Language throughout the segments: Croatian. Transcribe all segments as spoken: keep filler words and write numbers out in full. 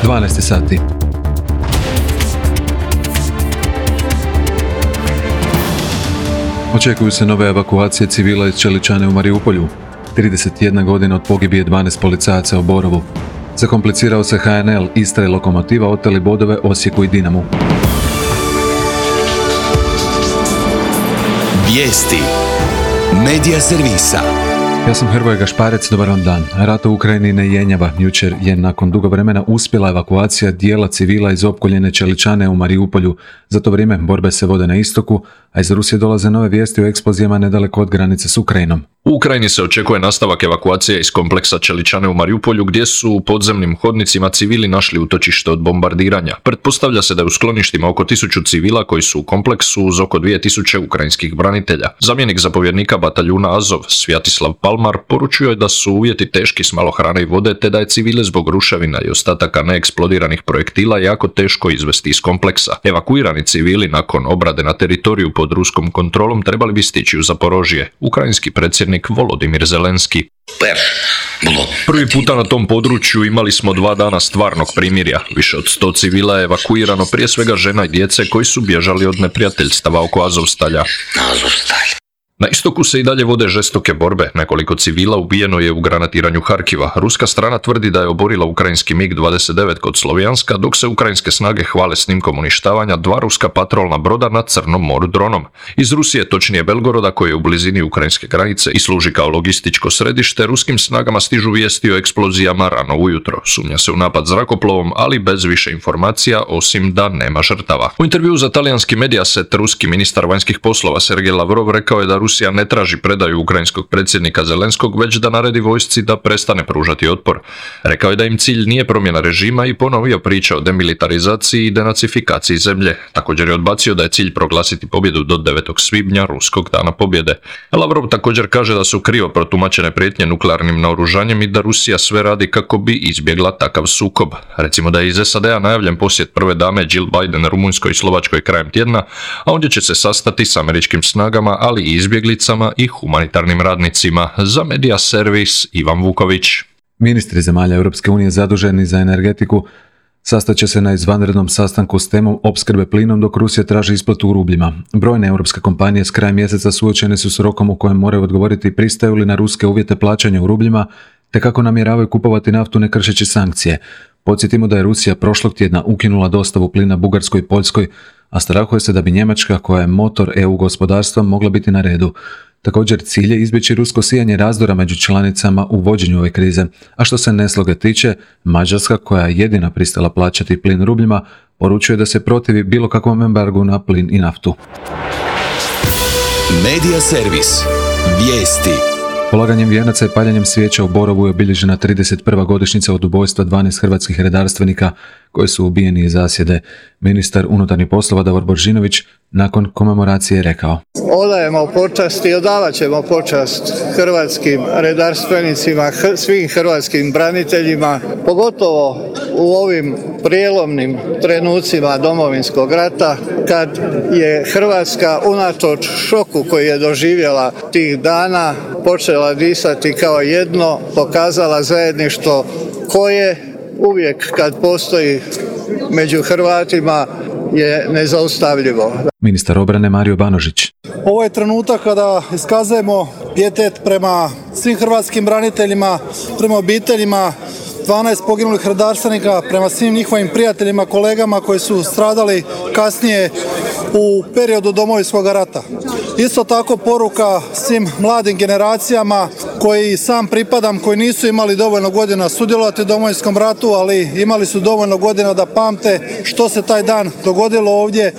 dvanaest sati. Očekuju se nove evakuacije civila iz Čeličane u Mariupolju. trideset jedna godina od pogibije dvanaest policajaca u Borovu. Zakomplicirao se ha en el, Istra i Lokomotiva oteli bodove Osijeku i Dinamu. Vijesti Medija servisa. Ja sam Hrvoje Gašparec, dobar vam dan. Rat u Ukrajini ne jenjava. Jučer je nakon dugo vremena uspjela evakuacija dijela civila iz opkoljene Čeličane u Mariupolju. Za to vrijeme borbe se vode na istoku, a iz Rusije dolaze nove vijesti o eksplozijama nedaleko od granice s Ukrajinom. U Ukrajini se očekuje nastavak evakuacije iz kompleksa Čeličane u Mariupolju, gdje su u podzemnim hodnicima civili našli utočište od bombardiranja. Pretpostavlja se da je u skloništima oko tisuću civila koji su u kompleksu uz oko dvije tisuće ukrajinskih branitelja. Zamjenik zapovjednika bataljuna Azov, Svjatislav Palmar, poručio je da su uvjeti teški s malo hrane i vode, te da je civile zbog ruševina i ostataka neeksplodiranih projektila jako teško izvesti iz kompleksa. Evakuirani civili nakon obrade na teritoriju pod ruskom kontrolom trebali bi stići u Zaporožje. Ukrajinski predsjednik Volodimir Zelenski. Prvi puta na tom području imali smo dva dana stvarnog primirja. Više od sto civila je evakuirano, prije svega žena i djece koji su bježali od neprijateljstava oko Azovstalja. Na istoku se i dalje vode žestoke borbe. Nekoliko civila ubijeno je u granatiranju Harkiva. Ruska strana tvrdi da je oborila ukrajinski mig dvadeset devet kod Slovijanska, dok se ukrajinske snage hvale snimkom uništavanja dva ruska patrolna broda na Crnom moru dronom. Iz Rusije, točnije Belgoroda, koji je u blizini ukrajinske granice i služi kao logističko središte, ruskim snagama stižu vijesti o eksplozijama rano ujutro. Sumnja se u napad zrakoplovom, ali bez više informacija, osim da nema žrtava. U intervjuu za talijanski Mediaset, ruski ministar vanjskih poslova Sergej Lavrov rekao je da Rusija ne traži predaju ukrajinskog predsjednika Zelenskog, već da naredi vojsci da prestane pružati otpor. Rekao je da im cilj nije promjena režima i ponovio priča o demilitarizaciji i denacifikaciji zemlje. Također je odbacio da je cilj proglasiti pobjedu do devetog svibnja, ruskog dana pobjede. Lavrov također kaže da su krivo protumačene prijetnje nuklearnim naoružanjem i da Rusija sve radi kako bi izbjegla takav sukob. Recimo da je iz es a de a najavljen posjet prve dame Jill Biden Rumunjskoj i Slovačkoj krajem tjedna, a ondje će se sastati s američkim snagama, ali i izbjeglicama i humanitarnim radnicima. Za Medija servis Ivan Vuković. Ministri zemalja Europske unije zaduženi za energetiku sastat će se na izvanrednom sastanku s temom opskrbe plinom, dok Rusija traži isplatu u rubljima. Brojne europske kompanije s krajem mjeseca suočene su s rokom u kojem moraju odgovoriti pristaju li na ruske uvjete plaćanja u rubljima, te kako namjeravaju kupovati naftu ne kršeći sankcije. Podsjetimo da je Rusija prošlog tjedna ukinula dostavu plina Bugarskoj i Poljskoj, a strahuje se da bi Njemačka, koja je motor e u gospodarstva, mogla biti na redu. Također cilj je izbjeći rusko sijanje razdora među članicama u vođenju ove krize, a što se nesloge tiče, Mađarska, koja je jedina pristala plaćati plin rubljima, poručuje da se protivi bilo kakvom embargu na plin i naftu. Medija servis. Vijesti. Polaganjem vijenaca i paljenjem svijeća u Borovu je obilježena trideset prva godišnjica od ubojstva dvanaest hrvatskih redarstvenika koji su ubijeni iz zasjede. Ministar unutarnjih poslova Davor Božinović nakon komemoracije je rekao: Odajemo počast i odavat ćemo počast hrvatskim redarstvenicima, svim hrvatskim braniteljima, pogotovo u ovim prijelomnim trenucima Domovinskog rata, kad je Hrvatska unatoč šoku koji je doživjela tih dana počela disati kao jedno, pokazala zajedništvo koje uvijek kad postoji među Hrvatima je nezaustavljivo. Ministar obrane Mario Banožić. Ovo je trenutak kada iskazujemo pijetet prema svim hrvatskim braniteljima, prema obiteljima dvanaest poginulih redarstvenika, prema svim njihovim prijateljima, kolegama koji su stradali kasnije u periodu Domovinskog rata. Isto tako poruka svim mladim generacijama koji sam pripadam, koji nisu imali dovoljno godina sudjelovati u Domovinskom ratu, ali imali su dovoljno godina da pamte što se taj dan dogodilo ovdje.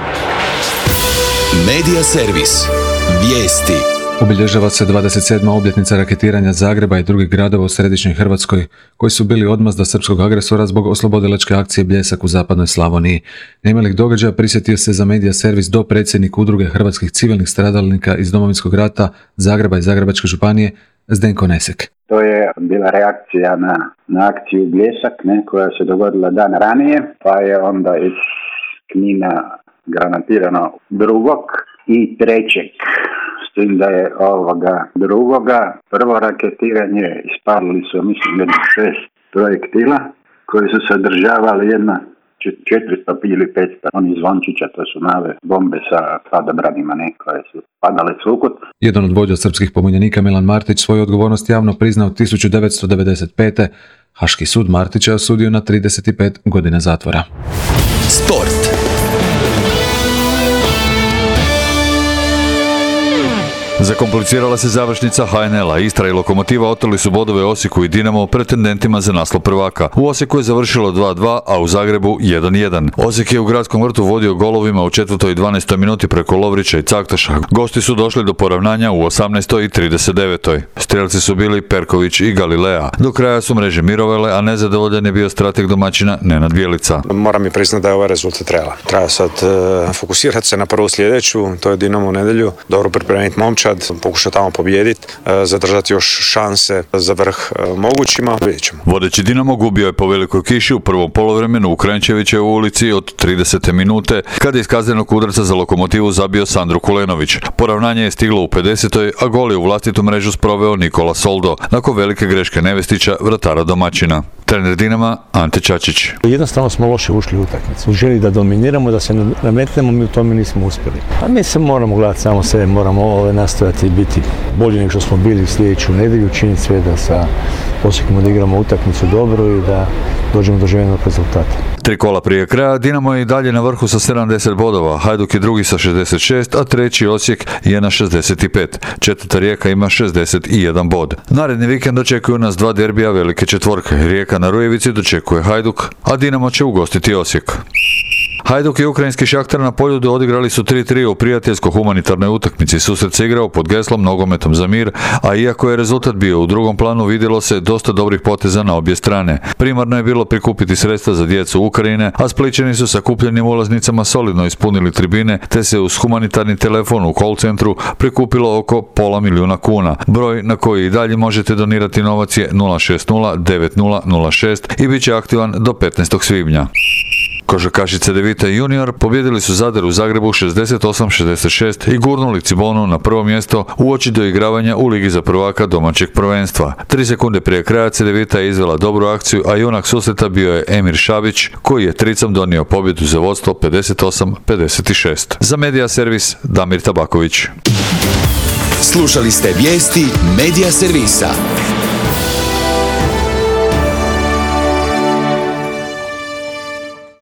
Medija servis. Vijesti. Obilježava se dvadeset sedma obljetnica raketiranja Zagreba i drugih gradova u središnjoj Hrvatskoj, koji su bili odmazda srpskog agresora zbog oslobodilačke akcije Bljesak u zapadnoj Slavoniji. Nemalih događaja prisjetio se za Medija servis dopredsjednik udruge hrvatskih civilnih stradalnika iz Domovinskog rata Zagreba i Zagrebačke županije Zdenko Nesek. To je bila reakcija na, na akciju Bljesak, ne, koja se dogodila dan ranije, pa je onda iz Knina granatirano drugog i trećeg. S tim da je ovoga drugoga prvo raketiranje ispalili su, mislim, šest projektila, koji su sadržavali jedna četiristo ili petsto onih zvončića, to su male bombe sa padobranima ne, koje su padale svukut. Jedan od vođa srpskih pobunjenika Milan Martić svoju odgovornost javno priznao tisuću devetsto devedeset pete. Haški sud Martića osudio na trideset pet godina zatvora. Sport. Zakomplicirala se završnica ha en el-a. Istra i Lokomotiva oteli su bodove Osijeku i Dinamo, pretendentima za naslov prvaka. U Osijeku je završilo dva dva, a u Zagrebu jedan jedan. Osijek je u Gradskom vrtu vodio golovima u četvrtoj i dvanaestoj minuti preko Lovrića i Caktaša. Gosti su došli do poravnanja u osamnaestoj i trideset devetoj. Strijelci su bili Perković i Galilea. Do kraja su mreže mirovele, a nezadovoljan je bio strateg domaćina Nenad Bjelica. Moram mi priznati da je ovaj rezultat treba. Treba sad uh, fokusirati se na prvu sljedeću, to je Dinamo u nedjelju, dobro pripremiti momčad, pokušati tamo pobijediti, zadržati još šanse za vrh mogućima, vidjet ćemo. Vodeći Dinamo gubio je po velikoj kiši u prvom poluvremenu u Kranjčevićevoj ulici od tridesete minute, kada je iz kaznenog udarca za Lokomotivu zabio Sandro Kulenović. Poravnanje je stiglo u pedesetoj, a gol je u vlastitu mrežu sproveo Nikola Soldo, nakon velike greške Nevestića, vratara domaćina. Trener Dinama Ante Čačić. Jednostavno smo loše ušli u utakmicu. U želji da dominiramo, da se nametnemo, mi u tome nismo uspjeli. A mi se moramo gledati samo sebe, moramo ove nastojati biti bolji nego što smo bili sljedeću nedjelju, činiti sve da sa Osijekom odigramo utakmicu dobro i da dođemo do željenog rezultata. Tri kola prije kraja, Dinamo je i dalje na vrhu sa sedamdeset bodova, Hajduk je drugi sa šezdeset šest, a treći Osijek je na šezdeset pet. Četvrta Rijeka ima šezdeset jedan bod. Naredni vikend očekuju nas dva derbija velike četvorke. Rijeka na Rujevici dočekuje Hajduk, a Dinamo će ugostiti Osijek. Hajduk i ukrajinski Šahtar na Poljudu odigrali su tri tri u prijateljsko-humanitarnoj utakmici. Susret se igrao pod geslom Nogometom za mir, a iako je rezultat bio u drugom planu, vidjelo se dosta dobrih poteza na obje strane. Primarno je bilo prikupiti sredstva za djecu Ukrajine, a Splićani su sa kupljenim ulaznicama solidno ispunili tribine, te se uz humanitarni telefon u call centru prikupilo oko pola milijuna kuna. Broj na koji i dalje možete donirati novac je nula šest nula devet nula nula šest i bit će aktivan do petnaestog svibnja. Košarkaši Cedevita junior pobjedili su Zadar u Zagrebu šezdeset osam šezdeset šest i gurnuli Cibonu na prvo mjesto uoči doigravanja u Ligi za prvaka domaćeg prvenstva. Tri sekunde prije kraja Cedevita je izvela dobru akciju, a junak susreta bio je Emir Šabić, koji je tricom donio pobjedu za vodstvo pedeset osam pedeset šest. Za Medija servis Damir Tabaković. Slušali ste vijesti Medija servisa.